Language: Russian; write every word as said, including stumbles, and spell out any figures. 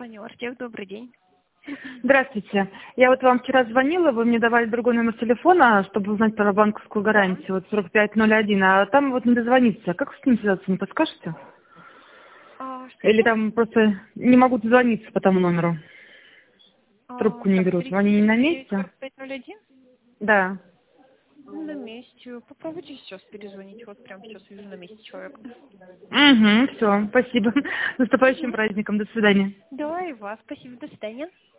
Компания «Артек», добрый день. Здравствуйте. Я вот вам вчера звонила, вы мне давали другой номер телефона, чтобы узнать про банковскую гарантию, вот сорок пять ноль один, а там вот не дозвониться. Как с ним связаться, не подскажете? А, что Или это? там просто не могу дозвониться по тому номеру? А, Трубку не так, берут. тридцать Они не на девять месте? сорок пять ноль один? Да. На месте. Попробуйте сейчас перезвонить. Вот прямо сейчас вижу на месте человека. Угу, все, спасибо. С наступающим Угу. праздником. До свидания. Да, и вас. Спасибо. До свидания.